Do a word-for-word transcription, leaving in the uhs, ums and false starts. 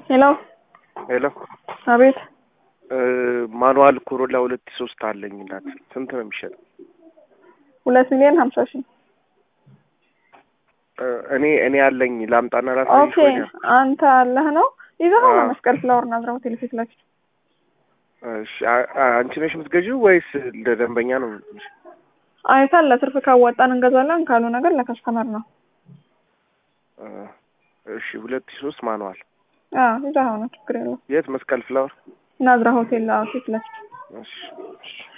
ሄሎ ሄሎ አቤት ማኑዋል ኮሮላ ሁለት ሶስት አለኝ እናት ስንት ነው የሚሸጠው? ሁለት ሚሊዮን ሀምሳ ሺህ እኔ እኔ አለኝ ላምጣና ላሳይሽ ወይ? ኦኬ አንተ አለህ ነው ይዘኸው መስቀል ፍላወር ናዝራው ቴሌፊት ላይ እሺ አንቺ ነሽ የምትገዢው ወይስ እንደ ደንበኛ ነው? አይታል ለትርፍ ካወጣን እንገዛለን ካሉ ነገር ለከስተመር ነው። እሺ ሁለት ሶስት ማኑዋል አዎ ይዘኸው ነው ችግር የለውም። የት መስቀል ፍላወር ናዝራ ሆቴል አዎ ፊት ለፊት። እሺ